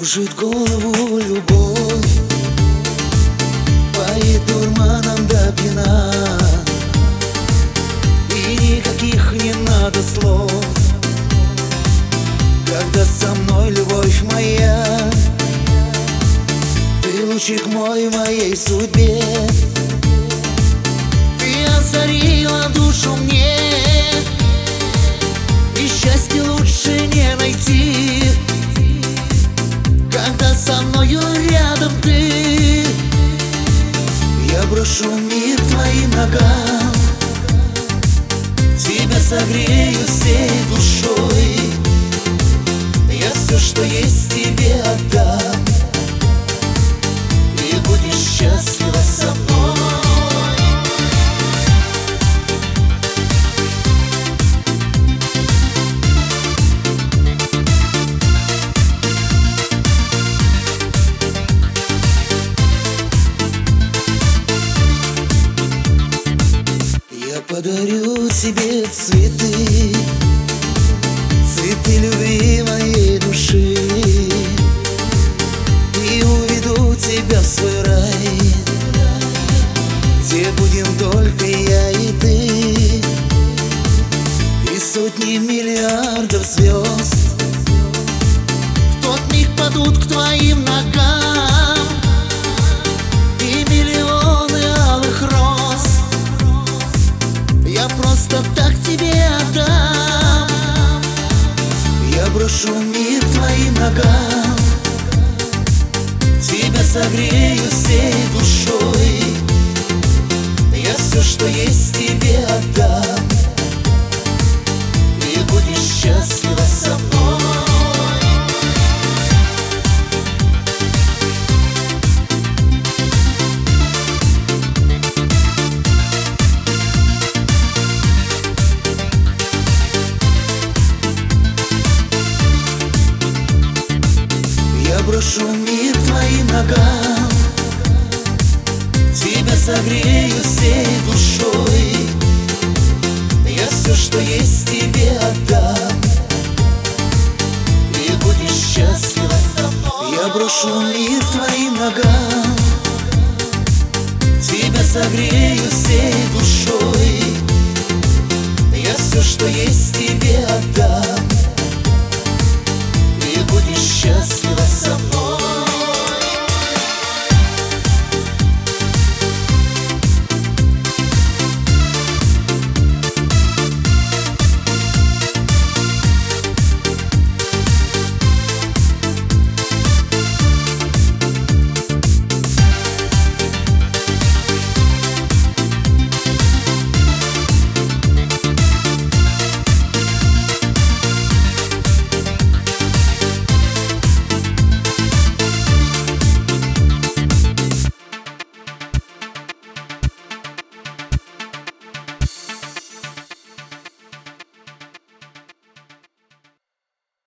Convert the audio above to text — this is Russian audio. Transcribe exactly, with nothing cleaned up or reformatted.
Кружит голову любовь, поет дурманом до пьяна, и никаких не надо слов, когда со мной любовь моя. Ты лучик мой в моей судьбе, ты озарила душу мне, и счастье лучше не найти, когда со мною рядом ты. Я брошу мир твоим ногам, тебя согрею всей душой, я все, что есть, тебе отдам, и будешь счастлива со мной. Я подарю тебе цветы, цветы любви моей души, и уведу тебя в свой рай, где будем только я и ты, и сотни миллиардов звезд в тот миг падут к твоим ногам, и миллионы алых роз я просто так тебе отдам. Я брошу мир твоим ногам, тебя согрею всей душой, я все, что есть, тебе отдам, и будешь счастлива со мной. Я брошу мир твоим ногам, тебя согрею всей душой, я все, что есть, тебе отдам, и будешь счастлива со мной. Я брошу мир твоим ногам, тебя согрею всей душой, я все, что есть, тебе отдам,